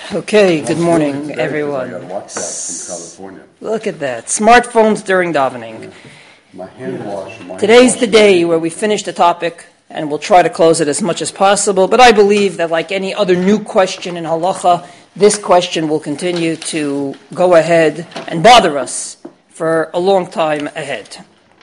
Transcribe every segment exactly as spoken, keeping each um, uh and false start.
Okay, good morning, today, everyone. I got WhatsApp from California. Look at that. Smartphones during davening. My hand wash. My Today's hand the wash day where we finish the topic, and we'll try to close it as much as possible. But I believe that like any other new question in halacha, this question will continue to go ahead and bother us for a long time ahead.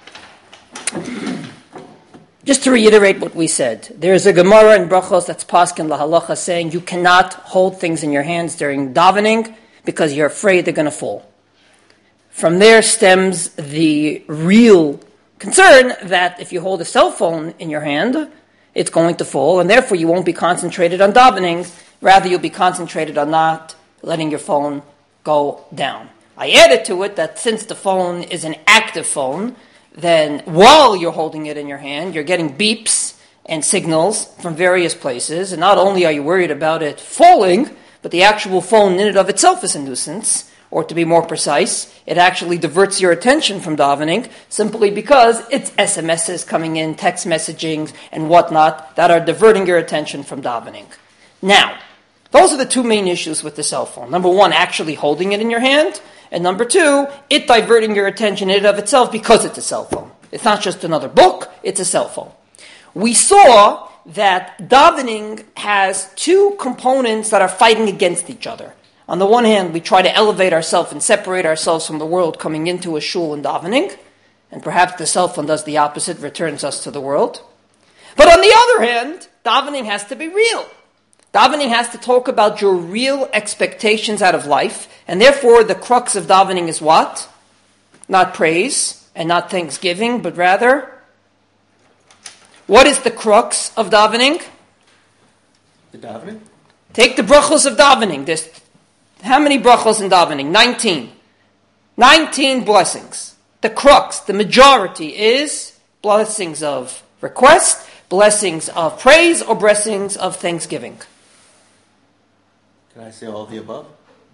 Just to reiterate what we said, there is a Gemara in Brachos that's paskin lahalacha saying you cannot hold things in your hands during davening because you're afraid they're going to fall. From there stems the real concern that if you hold a cell phone in your hand, it's going to fall, and therefore you won't be concentrated on davening. Rather, you'll be concentrated on not letting your phone go down. I added to it that since the phone is an active phone, then while you're holding it in your hand, you're getting beeps and signals from various places, and not only are you worried about it falling, but the actual phone in and of itself is a nuisance, or to be more precise, it actually diverts your attention from davening simply because it's S M Ses coming in, text messaging, and whatnot that are diverting your attention from davening. Now, those are the two main issues with the cell phone. Number one, actually holding it in your hand, and number two, it diverting your attention in and of itself because it's a cell phone. It's not just another book, it's a cell phone. We saw that davening has two components that are fighting against each other. On the one hand, we try to elevate ourselves and separate ourselves from the world coming into a shul and davening, and perhaps the cell phone does the opposite, returns us to the world. But on the other hand, davening has to be real. Davening has to talk about your real expectations out of life, and therefore the crux of davening is what? Not praise and not thanksgiving, but rather, what is the crux of davening? The davening? Take the brachos of davening. There's how many brachos in davening? Nineteen. Nineteen blessings. The crux, the majority is blessings of request, blessings of praise, or blessings of thanksgiving. Can I say all of the above?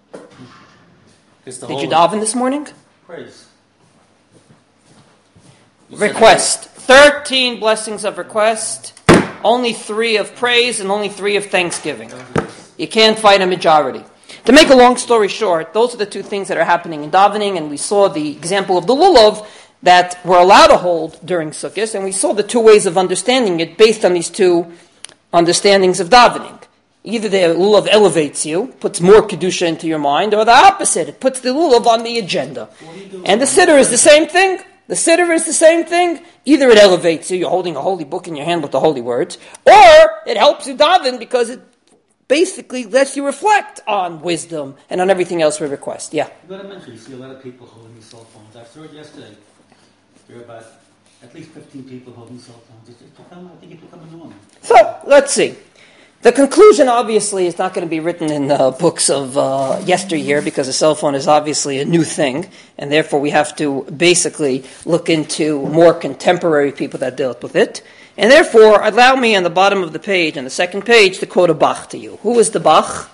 The Did you daven this morning? Praise. You Request. Thirteen blessings of request, only three of praise, and only three of thanksgiving. You can't fight a majority. To make a long story short, those are the two things that are happening in davening, and we saw the example of the lulav that we're allowed to hold during Sukkot, and we saw the two ways of understanding it based on these two understandings of davening. Either the lulav elevates you, puts more kedusha into your mind, or the opposite, it puts the lulav on the agenda. And the siddur is the same thing. The siddur is the same thing. Either it elevates you, you're holding a holy book in your hand with the holy words, or it helps you daven because it basically lets you reflect on wisdom and on everything else we request. Yeah? You've got to mention, you see a lot of people holding these cell phones. I saw it yesterday. There are about at least fifteen people holding cell phones. It's become, I think it's becoming normal. So, let's see. The conclusion, obviously, is not going to be written in the books of uh, yesteryear because a cell phone is obviously a new thing, and therefore we have to basically look into more contemporary people that dealt with it. And therefore, allow me on the bottom of the page, on the second page, to quote a Bach to you. Who is the Bach?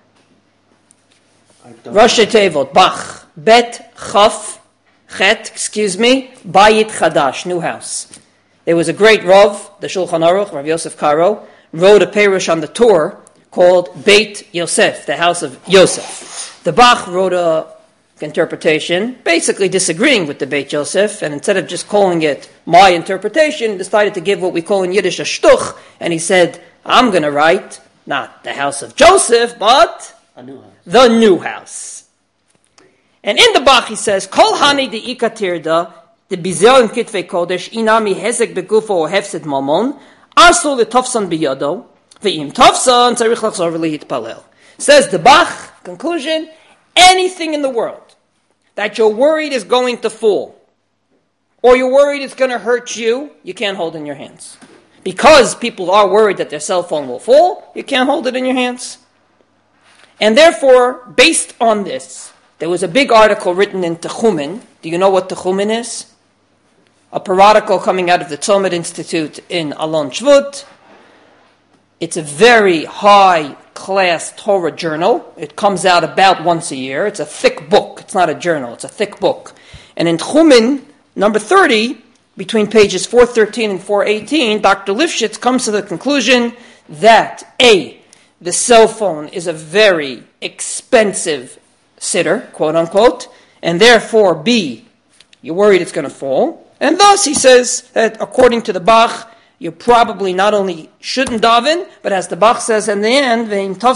Rosh Tevot, Bach. Bet, Chaf, Chet, excuse me, Bayit Chadash, new house. There was a great Rav, the Shulchan Aruch, Rav Yosef Karo, wrote a perush on the Torah called Beit Yosef, the house of Yosef. The Bach wrote a interpretation, basically disagreeing with the Beit Yosef, and instead of just calling it my interpretation, decided to give what we call in Yiddish a shtuch, and he said, I'm going to write not the house of Joseph, but A new house. the new house. And in the Bach he says, Kol hani de ikatirda, de bizel in kitvei kodesh, inami hezek begufo o hefset mamon, arso le tofsan biyado, ve'im tofsan tzarich lachzor v'lihitpalel. Says the Bach, conclusion, anything in the world that you're worried is going to fall, or you're worried it's going to hurt you, you can't hold in your hands. Because people are worried that their cell phone will fall, you can't hold it in your hands. And therefore, based on this, there was a big article written in Techumen. Do you know what Techumen is? A periodical coming out of the Tzomid Institute in Alon Shvut. It's a very high-class Torah journal. It comes out about once a year. It's a thick book. It's not a journal. It's a thick book. And in Techumen, number thirty, between pages four thirteen and four eighteen, Doctor Lifshitz comes to the conclusion that A, the cell phone is a very expensive sitter, quote unquote, and therefore, B, you're worried it's going to fall. And thus, he says that according to the Bach, you probably not only shouldn't daven, but as the Bach says in the end,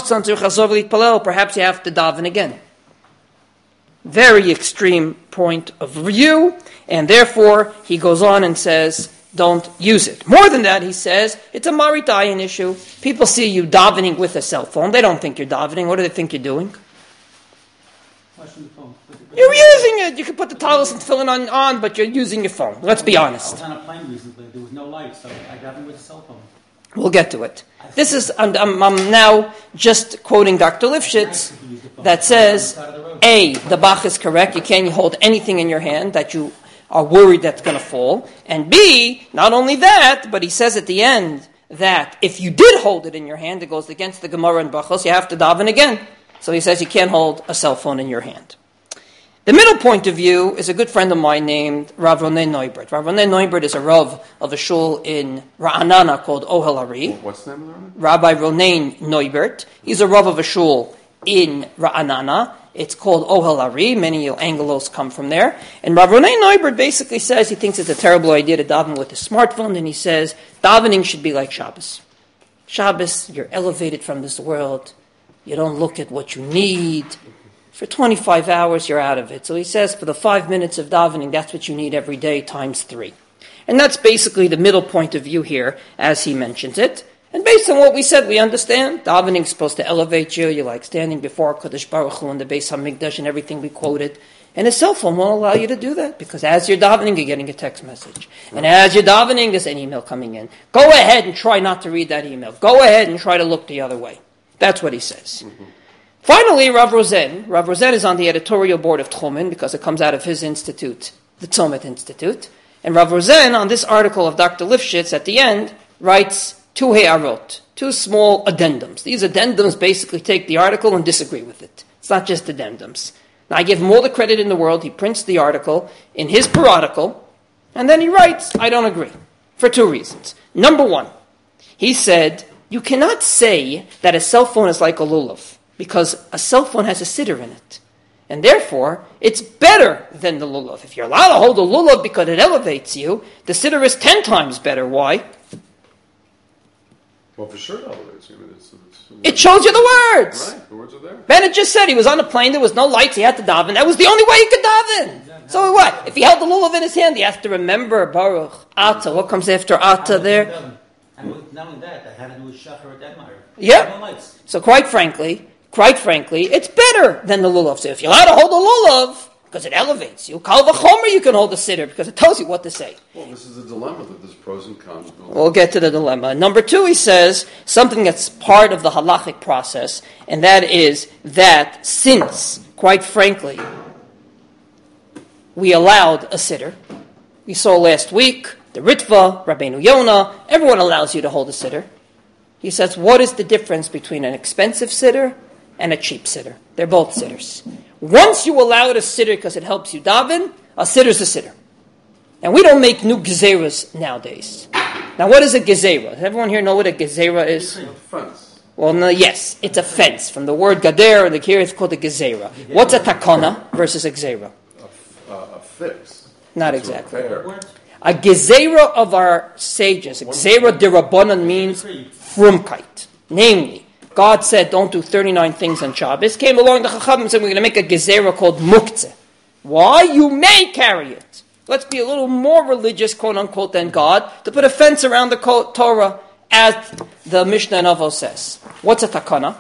perhaps you have to daven again. Very extreme point of view, and therefore he goes on and says, don't use it. More than that, he says, it's a maritayin issue. People see you davening with a cell phone. They don't think you're davening. What do they think you're doing? Watching the phone. But- but- You're using it. You can put the talis and tefillin on, on, but you're using your phone. Let's be I honest. was on a plane recently. There was no light, so I got in with a cell phone. We'll get to it. This is, I'm, I'm, I'm now just quoting Doctor Lifshitz that says, A, the Bach is correct. You can't hold anything in your hand that you are worried that's going to fall. And B, not only that, but he says at the end that if you did hold it in your hand, it goes against the Gemara and Brachos, you have to daven again. So he says you can't hold a cell phone in your hand. The middle point of view is a good friend of mine named Rav Ronei Neubert. Rav Ronei Neubert is a Rav of a shul in Ra'anana called Ohel Ari. What's the name of the Rebbe? Rabbi Ronei Neubert. He's a Rav of a shul in Ra'anana. It's called Ohel Ari. Many Anglos come from there. And Rav Ronei Neubert basically says he thinks it's a terrible idea to daven with a smartphone, and he says davening should be like Shabbos. Shabbos, you're elevated from this world. You don't look at what you need. For twenty-five hours, you're out of it. So he says for the five minutes of davening, that's what you need every day times three. And that's basically the middle point of view here, as he mentions it. And based on what we said, we understand. Davening is supposed to elevate you. You're like standing before Kodesh Baruch Hu in the Beis HaMikdash and everything we quoted. And a cell phone won't allow you to do that, because as you're davening, you're getting a text message. And as you're davening, there's an email coming in. Go ahead and try not to read that email. Go ahead and try to look the other way. That's what he says. Mm-hmm. Finally, Rav Rosen. Rav Rosen is on the editorial board of Tchumen because it comes out of his institute, the Tzomet Institute. And Rav Rosen, on this article of Doctor Lifshitz, at the end, writes two he'arot, two small addendums. These addendums basically take the article and disagree with it. It's not just addendums. Now, I give him all the credit in the world. He prints the article in his periodical, and then he writes, I don't agree, for two reasons. Number one, he said, you cannot say that a cell phone is like a lulav, because a cell phone has a siddur in it. And therefore, it's better than the lulav. If you're allowed to hold a lulav because it elevates you, the siddur is ten times better. Why? Well, for sure it elevates you. I mean, it's, it's, It shows you the words. Right, the words are there. Bennett just said he was on a plane, there was no lights, he had to daven. That was the only way he could daven. So what? If he held the lulav in his hand, he has to remember Baruch, Ata. What comes after Ata there? And not only that, I had to do a shachar at Denmark. Yeah. No lights. So quite frankly, quite frankly, it's better than the lulav. So if you're allowed to hold the lulav, because it elevates you, kal v'chomer you can hold the siddur, because it tells you what to say. Well, this is a dilemma that there's pros and cons. We'll get to the dilemma. Number two, he says, something that's part of the halachic process, and that is that since, quite frankly, we allowed a siddur, we saw last week, the Ritva, Rabbeinu Yonah, everyone allows you to hold a siddur. He says, what is the difference between an expensive siddur and a cheap siddur? They're both sidders. Once you allow it a siddur because it helps you daven, a siddur is a siddur. And we don't make new gezeras nowadays. Now, what is a gezerah? Does everyone here know what a gezerah is? It's a fence. Well, no, yes, it's a fence. From the word gader, and the here it's called a gezerah. What's a takana versus a gezerah? A, uh, a fix. Not It's a exactly. repair. A gezerah of our sages, a gezerah derabanan means frumkeit. Namely, God said, don't do thirty-nine things on Shabbos. Came along the Chachamim and said, we're going to make a gezerah called muktzeh. Why? You may carry it. Let's be a little more religious, quote unquote, than God, to put a fence around the Torah, as the Mishnah and Avos says. What's a takana?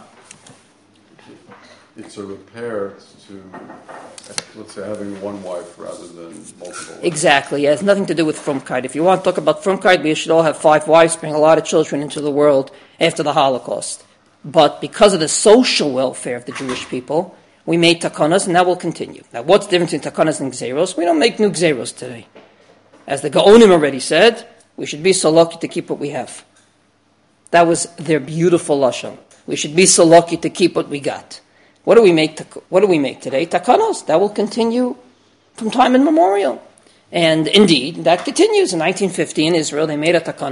It's a repair to, let's say, having one wife rather than multiple wives. Exactly. It has nothing to do with frumkeit. If you want to talk about frumkeit, we should all have five wives, bring a lot of children into the world after the Holocaust. But because of the social welfare of the Jewish people, we made takanas, and that will continue. Now, what's the difference between takanas and gzeros? We don't make new gzeros today. As the Gaonim already said, we should be so lucky to keep what we have. That was their beautiful lashon. We should be so lucky to keep what we got. What do we make? What do we make today? Takanos. That will continue from time immemorial. And indeed, that continues. In nineteen fifty in Israel, they made a takana,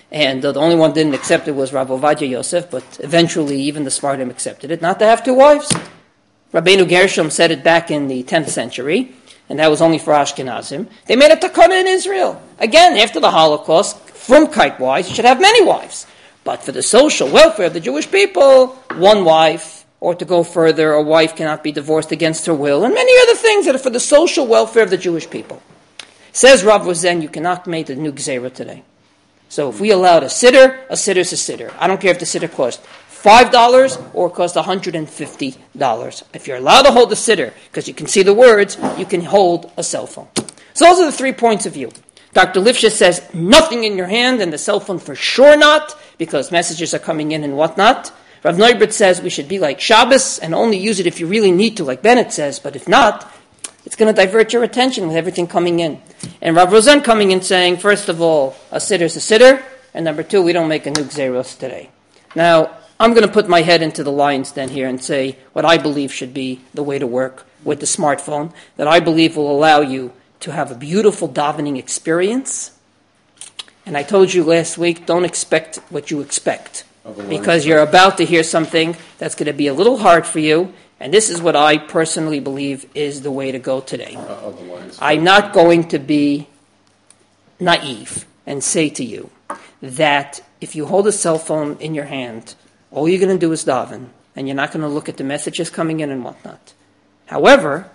And uh, the only one didn't accept it was Rav Ovadia Yosef, but eventually even the Sfardim accepted it, not to have two wives. Rabbeinu Gershom said it back in the tenth century, and that was only for Ashkenazim. They made a takana in Israel. Again, after the Holocaust, frumkeit-wise, you should have many wives. But for the social welfare of the Jewish people, one wife, or to go further, a wife cannot be divorced against her will, and many other things that are for the social welfare of the Jewish people. Says Rav Rosen, you cannot make the new gzeira today. So if we allowed a sitter, a sitter's a sitter. I don't care if the sitter costs five dollars or costs one hundred fifty dollars. If you're allowed to hold a sitter, because you can see the words, you can hold a cell phone. So those are the three points of view. Doctor Lifshitz says nothing in your hand, and the cell phone for sure not, because messages are coming in and whatnot. Rav Neubert says we should be like Shabbos and only use it if you really need to, like Bennett says, but if not, it's going to divert your attention with everything coming in. And Rav Rosen coming in saying, first of all, a sitter's a sitter, and number two, we don't make a new gzeros today. Now, I'm going to put my head into the lion's den here and say what I believe should be the way to work with the smartphone, that I believe will allow you to have a beautiful davening experience. And I told you last week, don't expect what you expect, because you're about to hear something that's going to be a little hard for you, and this is what I personally believe is the way to go today. Uh, I'm not going to be naive and say to you that if you hold a cell phone in your hand, all you're going to do is daven, and you're not going to look at the messages coming in and whatnot. However,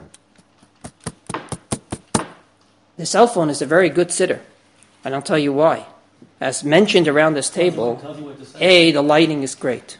the cell phone is a very good sitter, and I'll tell you why. As mentioned around this table, A, the lighting is great.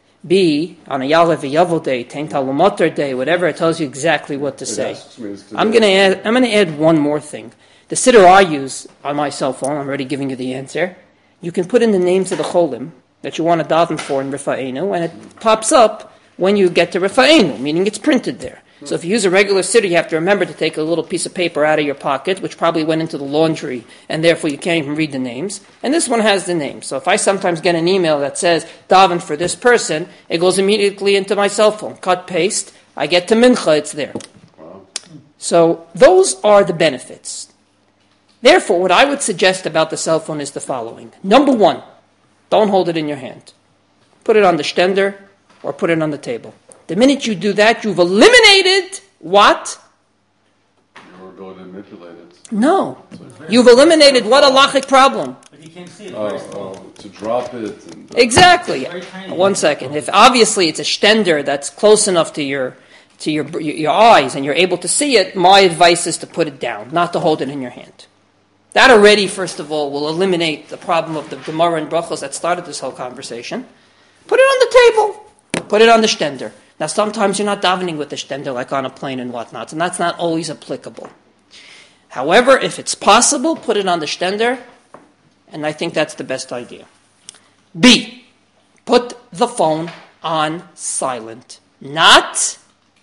B, on a Yalev Yavol day, Tein Talumoter day, whatever, it tells you exactly what to say. I'm going to add. I'm going to add one more thing. The sitter I use on my cell phone, I'm already giving you the answer. You can put in the names of the cholim that you want to daven for in Rifa'enu, and it pops up when you get to Rifa'enu, meaning it's printed there. So if you use a regular sitter, you have to remember to take a little piece of paper out of your pocket, which probably went into the laundry, and therefore you can't even read the names. And this one has the names. So if I sometimes get an email that says, daven for this person, it goes immediately into my cell phone. Cut, paste, I get to Mincha, it's there. Wow. So those are the benefits. Therefore, what I would suggest about the cell phone is the following. Number one, don't hold it in your hand. Put it on the stender or put it on the table. The minute you do that, you've eliminated what? Your ability to manipulate it. No. You've eliminated what halachic problem? But you can't see it. Oh, oh, to drop it. And, uh, Exactly. One second. If obviously it's a stender that's close enough to your to your your eyes and you're able to see it, my advice is to put it down, not to hold it in your hand. That already, first of all, will eliminate the problem of the Gemara and Brachos that started this whole conversation. Put it on the table. Put it on the stender. Now, sometimes you're not davening with the stender like on a plane and whatnot, and that's not always applicable. However, if it's possible, put it on the stender, and I think that's the best idea. B, put the phone on silent. Not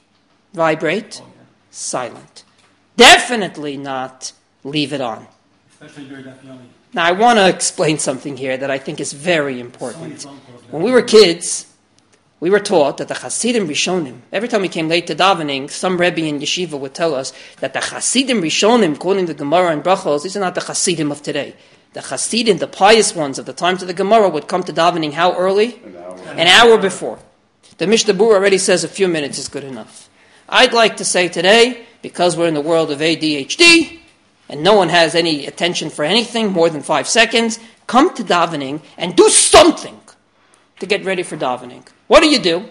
vibrate, silent. Definitely not leave it on. Especially during that young. Now, I want to explain something here that I think is very important. When we were kids, we were taught that the Hasidim Rishonim, every time we came late to davening, some Rebbe in yeshiva would tell us that the Hasidim Rishonim, quoting the Gemara and Brachos, these are not the Hasidim of today. The Hasidim, the pious ones of the times of the Gemara, would come to davening how early? An hour. An hour before. The Mishnah Berurah already says a few minutes is good enough. I'd like to say today, because we're in the world of A D H D, and no one has any attention for anything more than five seconds, come to davening and do something to get ready for davening. What do you do?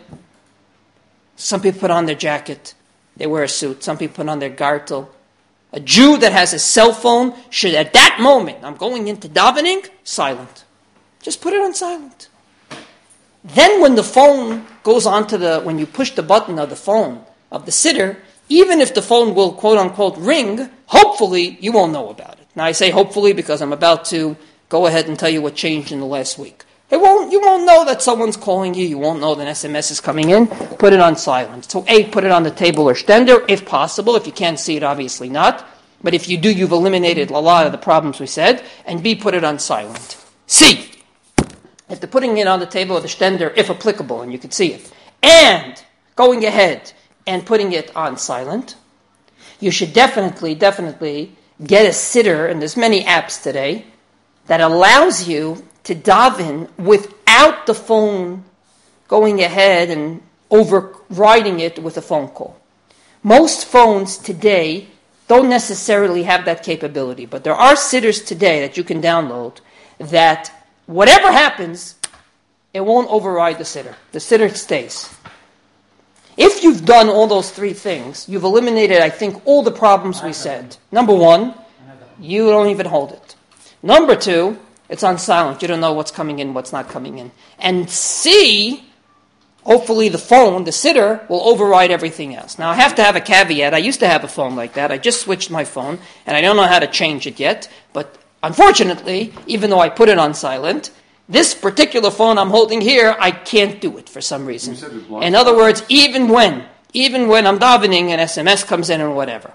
Some people put on their jacket. They wear a suit. Some people put on their gartel. A Jew that has a cell phone should, at that moment, I'm going into davening, silent. Just put it on silent. Then when the phone goes on to the, when you push the button of the phone, of the sitter, even if the phone will quote-unquote ring, hopefully you won't know about it. Now I say hopefully because I'm about to go ahead and tell you what changed in the last week. It won't, you won't know that someone's calling you. You won't know that an S M S is coming in. Put it on silent. So A, put it on the table or stender, if possible. If you can't see it, obviously not. But if you do, you've eliminated a lot of the problems we said. And B, put it on silent. C, if they're putting it on the table or the stender, if applicable, and you can see it, and going ahead and putting it on silent, you should definitely, definitely get a sitter, and there's many apps today, that allows you to daven without the phone going ahead and overriding it with a phone call. Most phones today don't necessarily have that capability, but there are sidders today that you can download that whatever happens, it won't override the siddur. The siddur stays. If you've done all those three things, you've eliminated, I think, all the problems we said. Number one, you don't even hold it. Number two, it's on silent. You don't know what's coming in, what's not coming in. And C, hopefully the phone, the siddur, will override everything else. Now, I have to have a caveat. I used to have a phone like that. I just switched my phone, and I don't know how to change it yet. But unfortunately, even though I put it on silent, this particular phone I'm holding here, I can't do it for some reason. In other words, even when, even when I'm davening, an S M S comes in or whatever.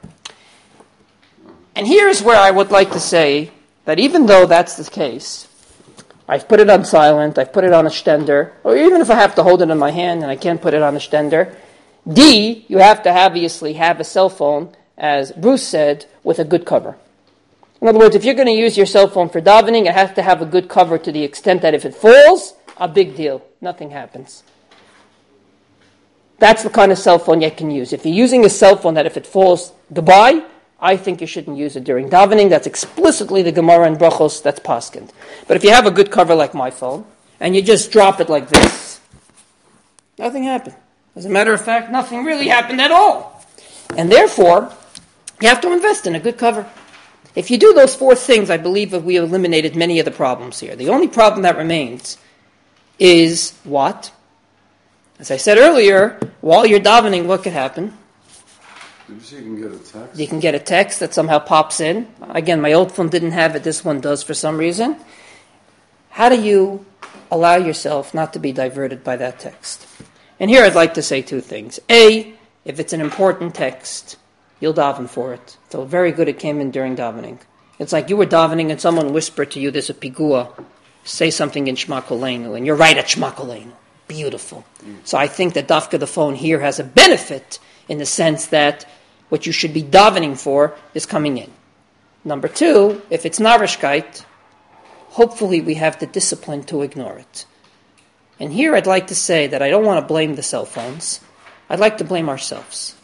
And here's where I would like to say that even though that's the case, I've put it on silent, I've put it on a stender, or even if I have to hold it in my hand and I can't put it on a stender, D, you have to obviously have a cell phone, as Bruce said, with a good cover. In other words, if you're going to use your cell phone for davening, it has to have a good cover to the extent that if it falls, a big deal. Nothing happens. That's the kind of cell phone you can use. If you're using a cell phone that if it falls, goodbye, I think you shouldn't use it during davening. That's explicitly the Gemara and Brachos that's paskind. But if you have a good cover like my phone, and you just drop it like this, nothing happened. As a matter of fact, nothing really happened at all. And therefore, you have to invest in a good cover. If you do those four things, I believe that we have eliminated many of the problems here. The only problem that remains is what? As I said earlier, while you're davening, what could happen? Did you say you can get a text? You can get a text that somehow pops in. Again, my old phone didn't have it. This one does for some reason. How do you allow yourself not to be diverted by that text? And here I'd like to say two things. A, if it's an important text, you'll daven for it. So very good it came in during davening. It's like you were davening and someone whispered to you, there's a pigua, say something in Shema Koleinu, and you're right at Shema Koleinu. Beautiful. Mm. So I think that dafka the phone here has a benefit in the sense that what you should be davening for is coming in. Number two, if it's narishkeit, hopefully we have the discipline to ignore it. And here I'd like to say that I don't want to blame the cell phones. I'd like to blame ourselves.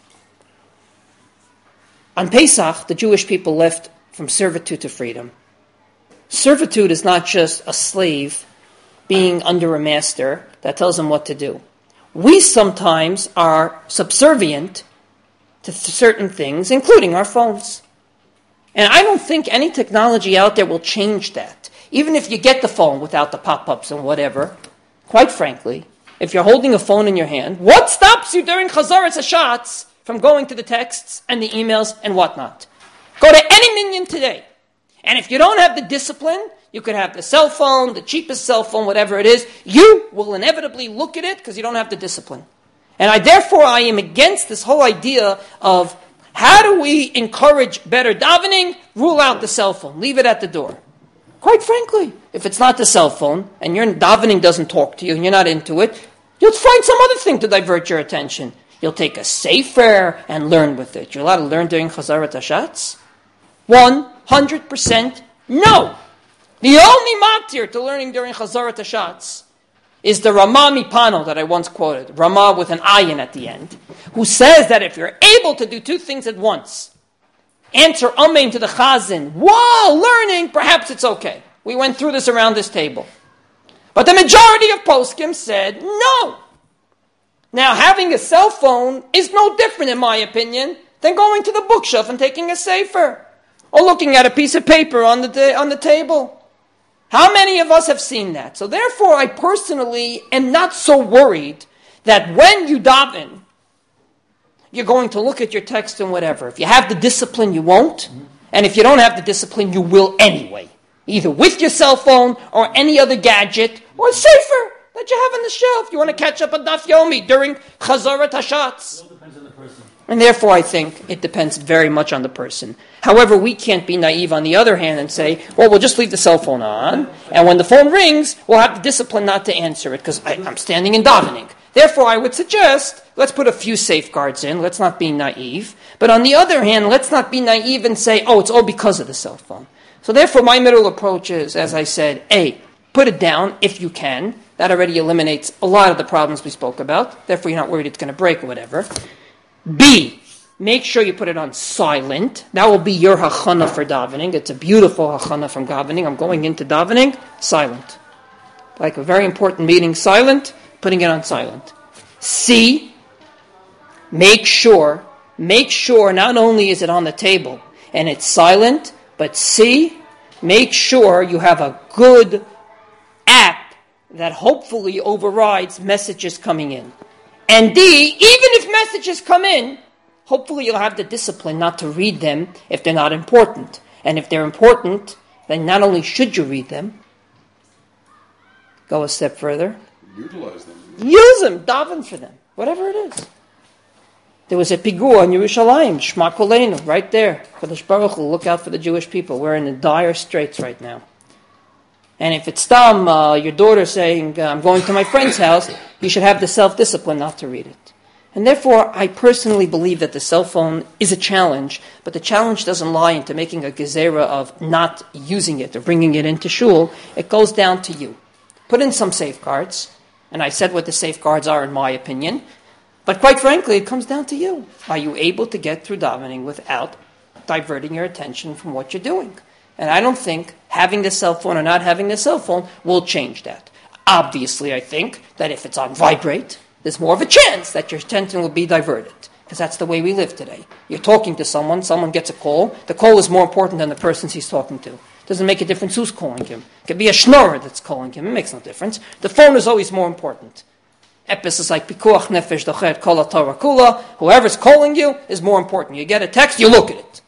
On Pesach, the Jewish people left from servitude to freedom. Servitude is not just a slave being under a master that tells him what to do. We sometimes are subservient to certain things, including our phones. And I don't think any technology out there will change that. Even if you get the phone without the pop-ups and whatever, quite frankly, if you're holding a phone in your hand, what stops you during Chazaras Hashatz from going to the texts and the emails and whatnot? Go to any minyan today. And if you don't have the discipline, you could have the cell phone, the cheapest cell phone, whatever it is, you will inevitably look at it because you don't have the discipline. And I therefore I am against this whole idea of how do we encourage better davening? Rule out the cell phone. Leave it at the door. Quite frankly, if it's not the cell phone and your davening doesn't talk to you and you're not into it, you'll find some other thing to divert your attention. You'll take a sefer and learn with it. You're allowed to learn during Chazarat Hashatz? One hundred percent no. The only matir to learning during Chazarat Hashatz is the Ramah Mipano that I once quoted, Ramah with an ayin at the end, who says that if you're able to do two things at once, answer amen to the chazan while learning, perhaps it's okay. We went through this around this table. But the majority of poskim said no. Now, having a cell phone is no different, in my opinion, than going to the bookshelf and taking a sefer, or looking at a piece of paper on the ta- on the table. How many of us have seen that? So therefore, I personally am not so worried that when you daven, you're going to look at your text and whatever. If you have the discipline, you won't. And if you don't have the discipline, you will anyway. Either with your cell phone or any other gadget or sefer that you have on the shelf. You want to catch up on Daf Yomi during Chazarat Hashatz. It all depends on the person. And therefore, I think it depends very much on the person. However, we can't be naive on the other hand and say, well, we'll just leave the cell phone on, and when the phone rings, we'll have the discipline not to answer it, because I'm standing in davening. Therefore, I would suggest, let's put a few safeguards in, let's not be naive. But on the other hand, let's not be naive and say, oh, it's all because of the cell phone. So therefore, my middle approach is, as I said, A, put it down if you can. That already eliminates a lot of the problems we spoke about. Therefore, you're not worried it's going to break or whatever. B, make sure you put it on silent. That will be your hachana for davening. It's a beautiful hachana from davening. I'm going into davening, silent. Like a very important meeting, silent, putting it on silent. C, make sure, make sure not only is it on the table and it's silent, but C, make sure you have a good app that hopefully overrides messages coming in. And D, even if messages come in, hopefully you'll have the discipline not to read them if they're not important. And if they're important, then not only should you read them, go a step further. Utilize them. Use them, daven for them, whatever it is. There was a pigua in Yerushalayim, Shema Koleinu, right there. Kadosh Baruch Hu, look out for the Jewish people. We're in the dire straits right now. And if it's Tam, uh, your daughter saying, uh, I'm going to my friend's house, you should have the self-discipline not to read it. And therefore, I personally believe that the cell phone is a challenge, but the challenge doesn't lie into making a gezerah of not using it or bringing it into shul. It goes down to you. Put in some safeguards, and I said what the safeguards are in my opinion, but quite frankly, it comes down to you. Are you able to get through davening without diverting your attention from what you're doing? And I don't think having the cell phone or not having the cell phone will change that. Obviously, I think that if it's on vibrate, there's more of a chance that your attention will be diverted. Because that's the way we live today. You're talking to someone, someone gets a call. The call is more important than the person he's talking to. It doesn't make a difference who's calling him. It could be a schnorrer that's calling him. It makes no difference. The phone is always more important. Epis is like pikuach nefesh dochet kol Torah kula. Whoever's calling you is more important. You get a text, you look at it.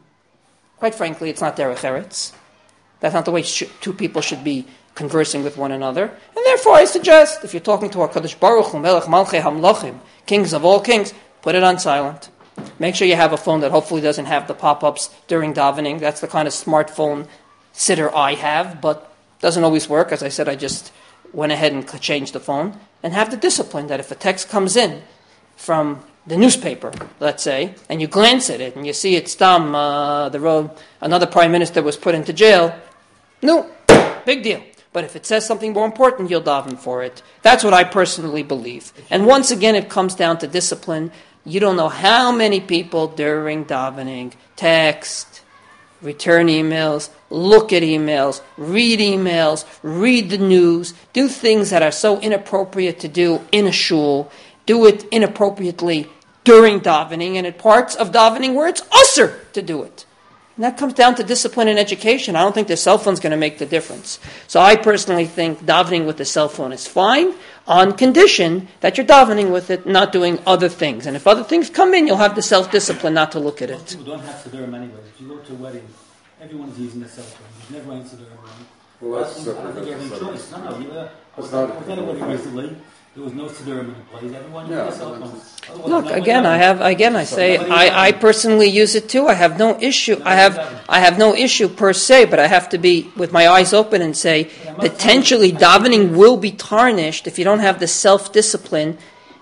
Quite frankly, it's not derech eretz. That's not the way sh- two people should be conversing with one another. And therefore, I suggest, if you're talking to HaKadosh Baruch Hu, Melech Malchei HaMlachim, kings of all kings, put it on silent. Make sure you have a phone that hopefully doesn't have the pop-ups during davening. That's the kind of smartphone sitter I have, but doesn't always work. As I said, I just went ahead and changed the phone. And have the discipline that if a text comes in from the newspaper, let's say, and you glance at it and you see it's Tam, uh, the road, another prime minister was put into jail, no, big deal. But if it says something more important, you'll daven for it. That's what I personally believe. And once again, it comes down to discipline. You don't know how many people during davening text, return emails, look at emails, read emails, read the news, do things that are so inappropriate to do in a shul, do it inappropriately during davening, and at parts of davening where it's usher to do it. And that comes down to discipline and education. I don't think the cell phone's going to make the difference. So I personally think davening with the cell phone is fine, on condition that you're davening with it, not doing other things. And if other things come in, you'll have the self-discipline not to look at Most it. people don't have siddurim anyway. If you go to a wedding, everyone's using the cell phone. There's never any siddurim around. Well, that's I don't separate. think you have any That's choice. No, no. You, uh, I was That's not- I was at a wedding recently. There was no siddurim in the place. Everyone Yeah, used the cell but phone. it's- Otherwise, Look, no again, way I around. have, again, I say, I, I personally use it too. I have no issue. I have, I have no issue per se, but I have to be with my eyes open and say, potentially davening will be tarnished if you don't have the self-discipline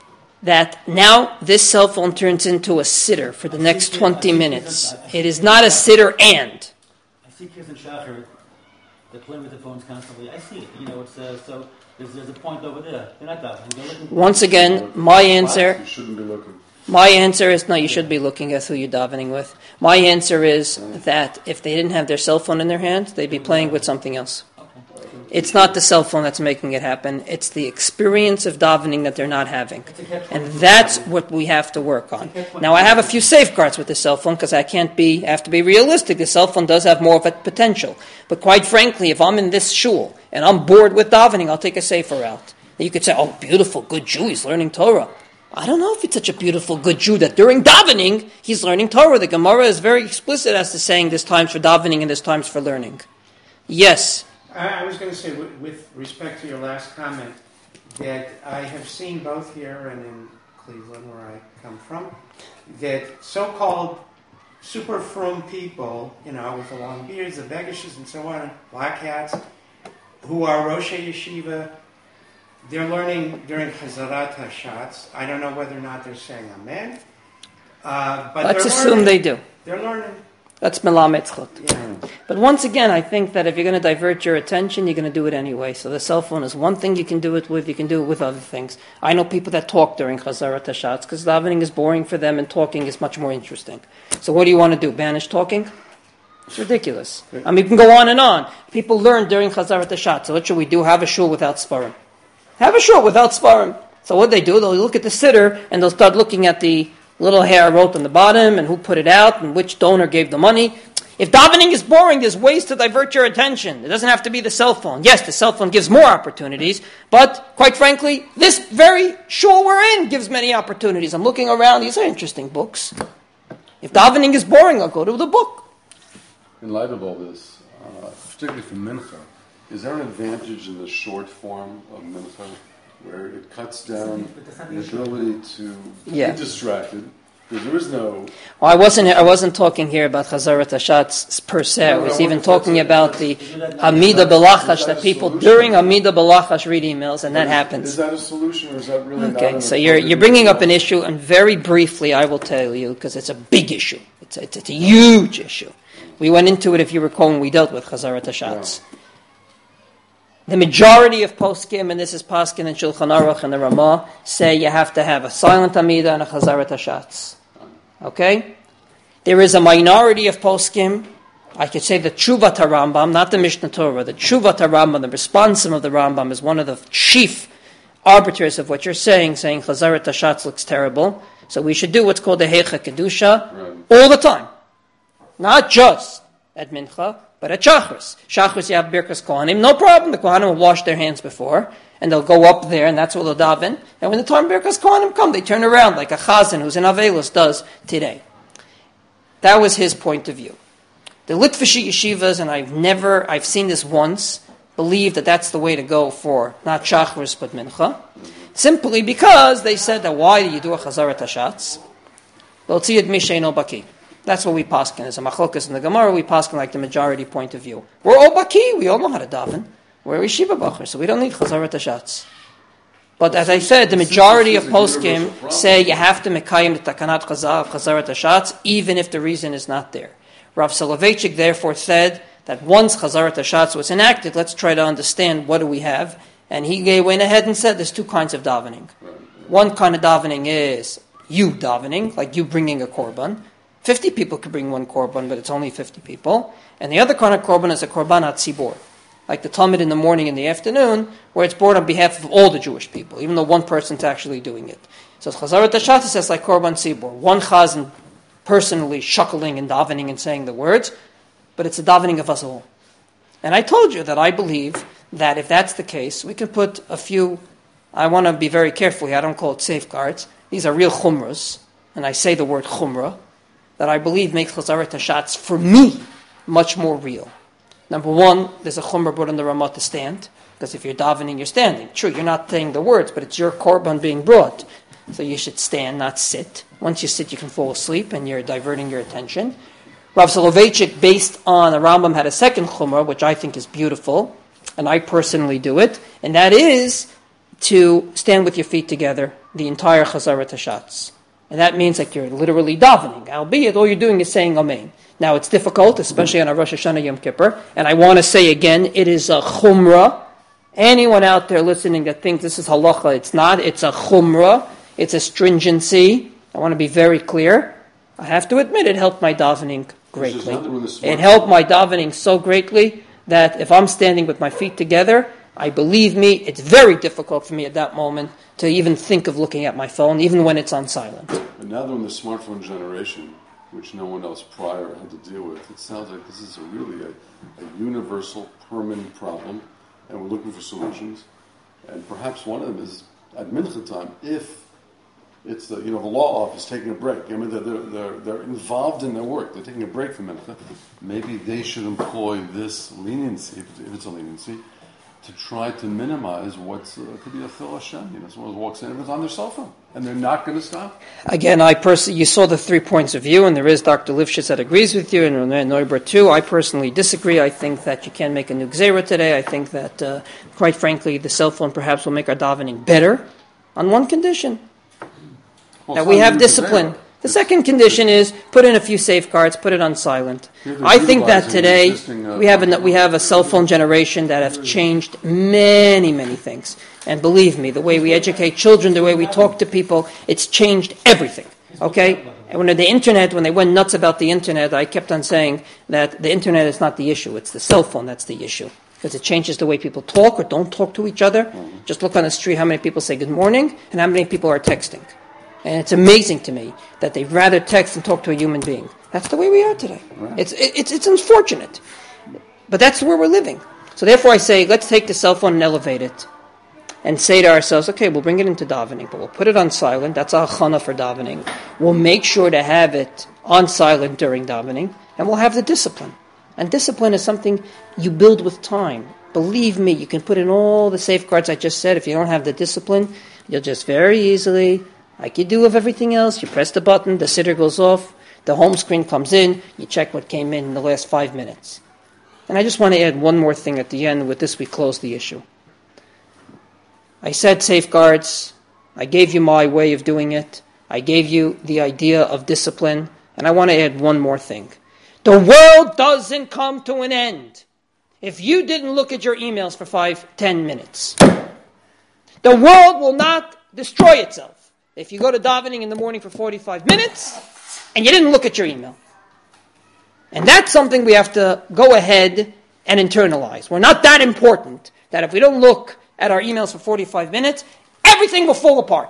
that now this cell phone turns into a sitter for the next twenty minutes. It is not a sitter and. I see kids in Shachar, they're playing with their phones constantly. I see it. You know, it's uh, so there's, there's a point over there. They're not davening. They're looking. Once again, my answer, You shouldn't be looking. my answer is, no, you should be looking at who you're davening with. My answer is that if they didn't have their cell phone in their hands, they'd be playing with something else. It's not the cell phone that's making it happen. It's the experience of davening that they're not having. And that's what we have to work on. Now, I have a few safeguards with the cell phone because I can't be, I have to be realistic. The cell phone does have more of a potential. But quite frankly, if I'm in this shul and I'm bored with davening, I'll take a safer route. You could say, oh, beautiful, good Jew, he's learning Torah. I don't know if it's such a beautiful, good Jew that during davening, he's learning Torah. The Gemara is very explicit as to saying there's times for davening and there's times for learning. Yes. I I was going to say, with, with respect to your last comment, that I have seen both here and in Cleveland, where I come from, that so-called super frum people, you know, with the long beards, the begishes and so on, black hats, who are Rosh Yeshiva, they're learning during Chazarat HaShatz. I don't know whether or not they're saying Amen, uh, but Let's they're assume learning. they do. They're learning. That's melamed zchut. Yeah. But once again, I think that if you're going to divert your attention, you're going to do it anyway. So the cell phone is one thing you can do it with. You can do it with other things. I know people that talk during Chazarat Hashatz because davening is boring for them and talking is much more interesting. So what do you want to do? Banish talking? It's ridiculous. I mean, you can go on and on. People learn during Chazarat Hashatz. So what should we do? Have a shul without sparim. Have a shul without sparim. So what they do, they'll look at the siddur and they'll start looking at the little hair I wrote on the bottom and who put it out and which donor gave the money. If davening is boring, there's ways to divert your attention. It doesn't have to be the cell phone. Yes, the cell phone gives more opportunities, but quite frankly, this very shul we're in gives many opportunities. I'm looking around, these are interesting books. If davening is boring, I'll go to the book. In light of all this, uh, particularly for mincha, is there an advantage in the short form of mincha where it cuts down the ability to Yeah. be distracted? Because there is no... Well, I wasn't I wasn't talking here about Chazarat Hashatz per se. I was even talking about the Amida Belachash, that people during Amida Belachash read emails, and that happens. Is that a solution, or is that really not? Okay, so you're you're bringing up an issue, and very briefly I will tell you, because it's a big issue. It's a, it's, it's a huge issue. We went into it, if you recall, when we dealt with Chazarat Hashatz. Yeah. The majority of poskim, and this is Paskin and Shulchan Aruch and the Ramah, say you have to have a silent Amida and a Chazarat Hashatz. Okay? There is a minority of poskim, I could say the Tshuvat HaRambam, not the Mishnah Torah, the Tshuvat HaRambam, the responsive of the Rambam is one of the chief arbiters of what you're saying, saying Chazarat Hashatz looks terrible. So we should do what's called the Heicha Kedusha Right. all the time. Not just at Mincha, but at Shachris. Shachris, you have Birkas Kohanim, no problem. The Kohanim will wash their hands before, and they'll go up there, and that's what they'll daven. And when the time Birkas Kohanim come, they turn around like a Chazan who's in Avelos does today. That was his point of view. The Litvishi yeshivas, and I've never, I've seen this once, believe that that's the way to go for not Shachris but Mincha, simply because they said that why do you do a Chazarat Hashatz? L'otzi et mi she'eino baki. That's what we paskin. As a machlokas in the Gemara, we paskin like the majority point of view. We're all baki. We all know how to daven. We're yeshiva bacher, so we don't need Chazarat Hashatz. But as I said, the majority of poskim say you have to mekayim the takanat chazar of Chazarat Hashatz, even if the reason is not there. Rav Soloveitchik therefore said that once Chazarat Hashatz was enacted, let's try to understand what do we have. And he went ahead and said there's two kinds of davening. One kind of davening is you davening, like you bringing a korban. Fifty people could bring one korban, but it's only fifty people. And the other kind of korban is a korban atzibor, like the Talmud in the morning and the afternoon, where it's brought on behalf of all the Jewish people, even though one person's actually doing it. So Chazarat Hashatz says like korban tzibor, one chazan personally shuckling and davening and saying the words, but it's a davening of us all. And I told you that I believe that if that's the case, we can put a few, I want to be very careful here, I don't call it safeguards, these are real chumras, and I say the word chumrah, that I believe makes Chazarat Hashatz, for me, much more real. Number one, there's a chumrah brought in the Ramah to stand, because if you're davening, you're standing. True, you're not saying the words, but it's your korban being brought. So you should stand, not sit. Once you sit, you can fall asleep, and you're diverting your attention. Rav Soloveitchik, based on the Rambam, had a second chumrah, which I think is beautiful, and I personally do it, and that is to stand with your feet together the entire Chazarat Hashatz. And that means that you're literally davening, albeit all you're doing is saying Amen. Now it's difficult, especially on a Rosh Hashanah Yom Kippur, and I want to say again, it is a chumrah. Anyone out there listening that thinks this is halacha, it's not, it's a chumrah, it's a stringency. I want to be very clear. I have to admit it helped my davening greatly. It helped my davening so greatly that if I'm standing with my feet together, I believe me, it's very difficult for me at that moment to even think of looking at my phone, even when it's on silent. And now that we're in the smartphone generation, which no one else prior had to deal with, it sounds like this is a really a, a universal, permanent problem, and we're looking for solutions. And perhaps one of them is at mincha time, if it's the you know the law office taking a break. I mean, they're they're they're involved in their work. They're taking a break from mincha. Maybe they should employ this leniency, if it's a leniency, to try to minimize what's uh, could be a Chil Hashem. You know, someone walks in and it's on their cell phone, and they're not going to stop. Again, I personally, you saw the three points of view, and there is Doctor Lifshitz that agrees with you, and Renee Neubert too. I personally disagree. I think that you can make a new gzera today. I think that, uh, quite frankly, the cell phone perhaps will make our davening better, on one condition. Well, that we have discipline. Gzera. The second condition is put in a few safeguards, put it on silent. I think that today uh, we have a, we have a cell phone generation that have changed many, many things. And believe me, the way we educate children, the way we talk to people, it's changed everything. Okay? And when the internet, when they went nuts about the internet, I kept on saying that the internet is not the issue. It's the cell phone that's the issue. Because it changes the way people talk or don't talk to each other. Mm-hmm. Just look on the street how many people say good morning and how many people are texting. And it's amazing to me that they'd rather text than talk to a human being. That's the way we are today. Right. It's, it's, it's unfortunate. But that's where we're living. So therefore I say, let's take the cell phone and elevate it. And say to ourselves, okay, we'll bring it into davening, but we'll put it on silent. That's our chana for davening. We'll make sure to have it on silent during davening. And we'll have the discipline. And discipline is something you build with time. Believe me, you can put in all the safeguards I just said. If you don't have the discipline, you'll just very easily, like you do with everything else, you press the button, the sitter goes off, the home screen comes in, you check what came in in the last five minutes. And I just want to add one more thing at the end. With this, we close the issue. I said safeguards. I gave you my way of doing it. I gave you the idea of discipline. And I want to add one more thing. The world doesn't come to an end if you didn't look at your emails for five, ten minutes. The world will not destroy itself if you go to davening in the morning for forty-five minutes and you didn't look at your email. And that's something we have to go ahead and internalize. We're not that important that if we don't look at our emails for forty-five minutes, everything will fall apart.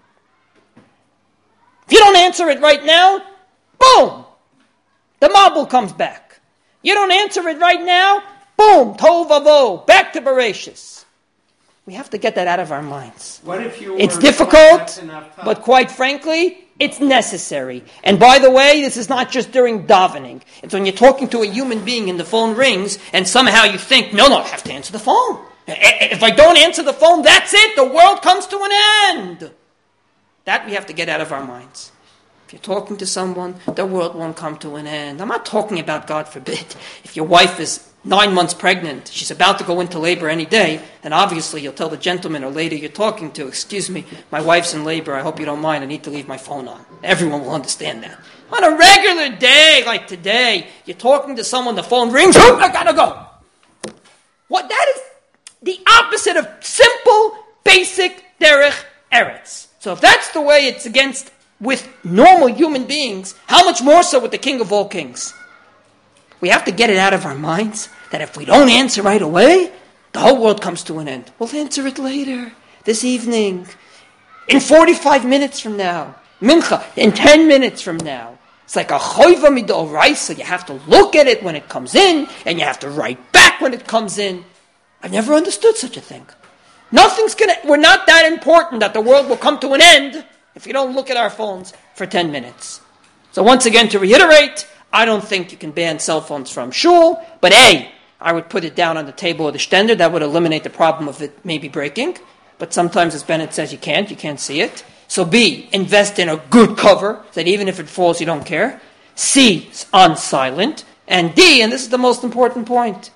If you don't answer it right now, boom! The marble comes back. You don't answer it right now, boom, tov vavo, back to Bereshis. We have to get that out of our minds. What if you it's were difficult, but quite frankly, it's necessary. And by the way, this is not just during davening. It's when you're talking to a human being and the phone rings, and somehow you think, no, no, I have to answer the phone. If I don't answer the phone, that's it. The world comes to an end. That we have to get out of our minds. If you're talking to someone, the world won't come to an end. I'm not talking about, God forbid, if your wife is nine months pregnant, she's about to go into labor any day, then obviously you'll tell the gentleman or lady you're talking to, excuse me, my wife's in labor, I hope you don't mind, I need to leave my phone on. Everyone will understand that. On a regular day like today, you're talking to someone, the phone rings, oh, I gotta go. What? That is the opposite of simple, basic derech eretz. So if that's the way it's against with normal human beings, how much more so with the King of all kings? We have to get it out of our minds that if we don't answer right away, the whole world comes to an end. We'll answer it later, this evening, in forty-five minutes from now, mincha, in ten minutes from now. It's like a choiva midoraisa. You have to look at it when it comes in, and you have to write back when it comes in. I've never understood such a thing. Nothing's gonna, we're not that important that the world will come to an end if you don't look at our phones for ten minutes. So once again, to reiterate, I don't think you can ban cell phones from shul, but A, I would put it down on the table of the stender. That would eliminate the problem of it maybe breaking. But sometimes, as Bennett says, you can't. You can't see it. So B, invest in a good cover that even if it falls, you don't care. C, on silent. And D, and this is the most important point,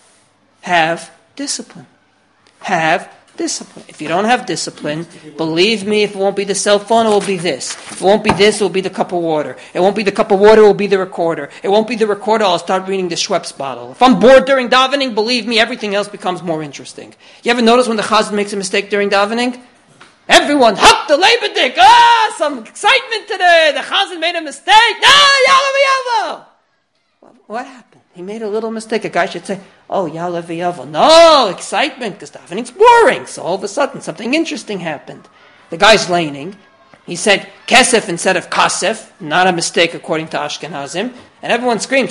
have discipline. Have discipline. If you don't have discipline, believe me, if it won't be the cell phone, it will be this. If it won't be this, it will be the cup of water. It won't be the cup of water, it will be the recorder. It won't be the recorder, I'll start reading the Schweppes bottle. If I'm bored during davening, believe me, everything else becomes more interesting. You ever notice when the chazan makes a mistake during davening? Everyone, hop the Leibedik, ah, some excitement today, the chazan made a mistake, ah, yalla v'yalla. What happened? He made a little mistake. A guy should say, oh, yalla v'yavo. No, excitement, because davening's boring. So all of a sudden, something interesting happened. The guy's laning. He said kesef instead of kasef. Not a mistake according to Ashkenazim. And everyone screams,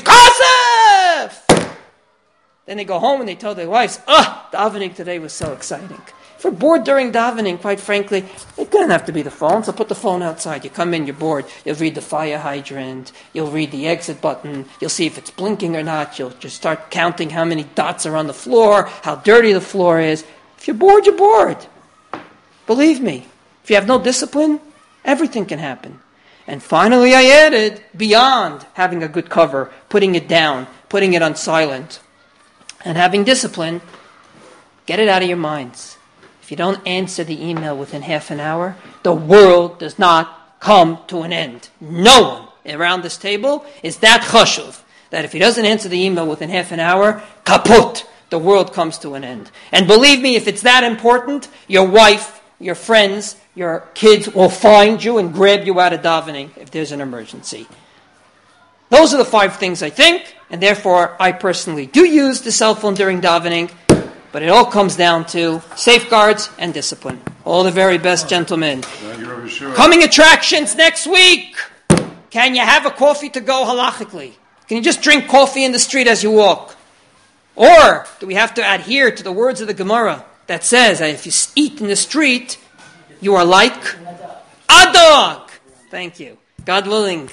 kasef! Then they go home and they tell their wives, oh, davening today was so exciting. If we're bored during davening, quite frankly, it doesn't have to be the phone, so put the phone outside. You come in, you're bored, you'll read the fire hydrant, you'll read the exit button, you'll see if it's blinking or not, you'll just start counting how many dots are on the floor, how dirty the floor is. If you're bored, you're bored. Believe me, if you have no discipline, everything can happen. And finally I added, beyond having a good cover, putting it down, putting it on silent, and having discipline, get it out of your minds. If you don't answer the email within half an hour, the world does not come to an end. No one around this table is that chashuv that if he doesn't answer the email within half an hour, kaput, the world comes to an end. And believe me, if it's that important, your wife, your friends, your kids will find you and grab you out of davening if there's an emergency. Those are the five things I think, and therefore I personally do use the cell phone during davening, but it all comes down to safeguards and discipline. All the very best, gentlemen. Thank you, Rabbi Shua. Coming attractions next week. Can you have a coffee to go halachically? Can you just drink coffee in the street as you walk? Or do we have to adhere to the words of the Gemara that says that if you eat in the street, you are like a dog? Thank you. God willing.